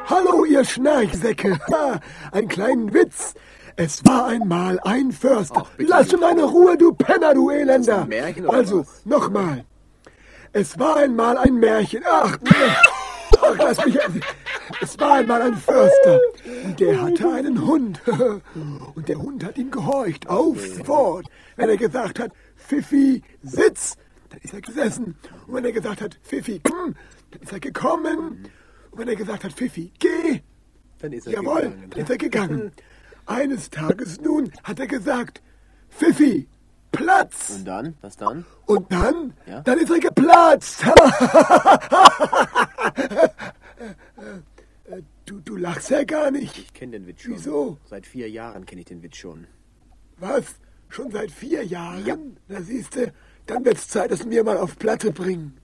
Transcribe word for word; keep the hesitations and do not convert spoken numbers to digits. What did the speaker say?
Hallo, ihr Schnarchsäcke. Ha, einen kleinen Witz. Es war einmal ein Förster. Ach, bitte Lass nicht. meine Ruhe, du Penner, du Elender. Ist das ein Märchen oder also, was? nochmal. Es war einmal ein Märchen. Ach, ach, lass mich... Es war einmal ein Förster. Und der hatte einen Hund. Und der Hund hat ihm gehorcht. Auf, fort. Wenn er gesagt hat, Pfiffi, sitz, dann ist er gesessen. Und wenn er gesagt hat, Pfiffi, komm, dann ist er gekommen. Und wenn er gesagt hat, Pfiffi, geh, Dann ist er jawohl, gegangen. dann ist er gegangen. Eines Tages nun hat er gesagt, Pfiffi, Platz. Und dann? Was dann? Und dann, Ja? dann ist er geplatzt. du, du lachst ja gar nicht. Ich kenne den Witz schon. Wieso? Seit vier Jahren kenne ich den Witz schon. Was? Schon seit vier Jahren? Ja. Na siehste, dann wird's Zeit, dass wir mal auf Platte bringen.